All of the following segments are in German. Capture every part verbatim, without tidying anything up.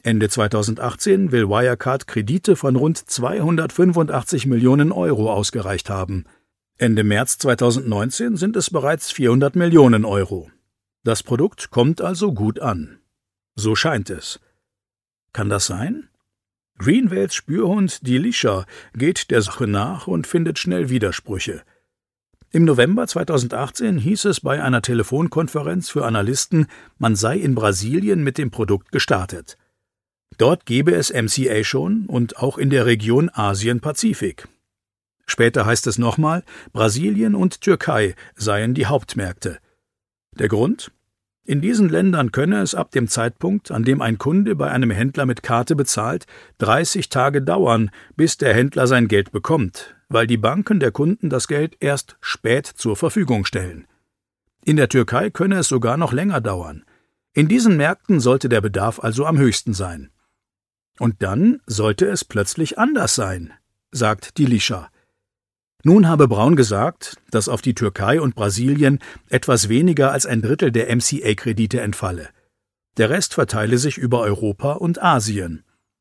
Ende zweitausendachtzehn will Wirecard Kredite von rund zweihundertfünfundachtzig Millionen Euro ausgereicht haben. Ende März zweitausendneunzehn sind es bereits vierhundert Millionen Euro. Das Produkt kommt also gut an. So scheint es. Kann das sein? Greenvales Spürhund Delisha geht der Sache nach und findet schnell Widersprüche. Im November zweitausendachtzehn hieß es bei einer Telefonkonferenz für Analysten, man sei in Brasilien mit dem Produkt gestartet. Dort gebe es M C A schon und auch in der Region Asien-Pazifik. Später heißt es nochmal, Brasilien und Türkei seien die Hauptmärkte. Der Grund? In diesen Ländern könne es ab dem Zeitpunkt, an dem ein Kunde bei einem Händler mit Karte bezahlt, dreißig Tage dauern, bis der Händler sein Geld bekommt, weil die Banken der Kunden das Geld erst spät zur Verfügung stellen. In der Türkei könne es sogar noch länger dauern. In diesen Märkten sollte der Bedarf also am höchsten sein. Und dann sollte es plötzlich anders sein, sagt Delisha. Nun habe Braun gesagt, dass auf die Türkei und Brasilien etwas weniger als ein Drittel der M C A-Kredite entfalle. Der Rest verteile sich über Europa und Asien.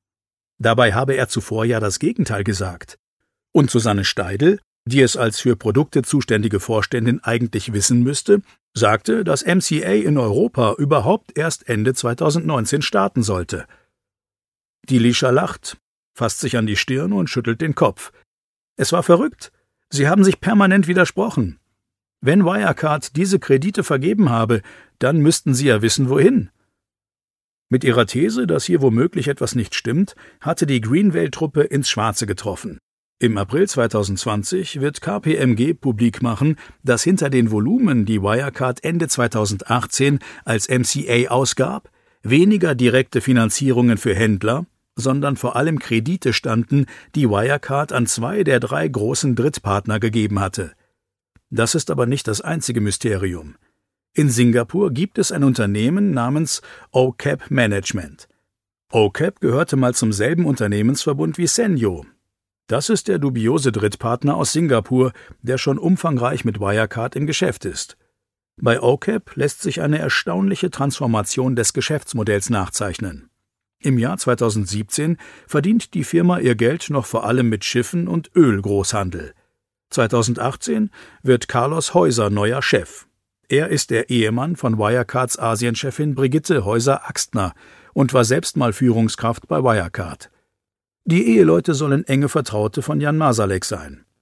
Dabei habe er zuvor ja das Gegenteil gesagt. Und Susanne Steidl, die es als für Produkte zuständige Vorständin eigentlich wissen müsste, sagte, dass M C A in Europa überhaupt erst Ende zweitausendneunzehn starten sollte. Delisha lacht, fasst sich an die Stirn und schüttelt den Kopf. Es war verrückt. Sie haben sich permanent widersprochen. Wenn Wirecard diese Kredite vergeben habe, dann müssten sie ja wissen, wohin. Mit ihrer These, dass hier womöglich etwas nicht stimmt, hatte die Greenvale-Truppe ins Schwarze getroffen. Im April zweitausendzwanzig wird K P M G publik machen, dass hinter den Volumen, die Wirecard Ende zweitausendachtzehn als M C A ausgab, weniger direkte Finanzierungen für Händler, sondern vor allem Kredite standen, die Wirecard an zwei der drei großen Drittpartner gegeben hatte. Das ist aber nicht das einzige Mysterium. In Singapur gibt es ein Unternehmen namens O C A P Management. O C A P gehörte mal zum selben Unternehmensverbund wie Senyo. Das ist der dubiose Drittpartner aus Singapur, der schon umfangreich mit Wirecard im Geschäft ist. Bei O C A P lässt sich eine erstaunliche Transformation des Geschäftsmodells nachzeichnen. Im Jahr zweitausendsiebzehn verdient die Firma ihr Geld noch vor allem mit Schiffen und Ölgroßhandel. zweitausendachtzehn wird Carlos Heuser neuer Chef. Er ist der Ehemann von Wirecards Asienchefin Brigitte Heuser-Axtner und war selbst mal Führungskraft bei Wirecard. Die Eheleute sollen enge Vertraute von Jan Masalek sein.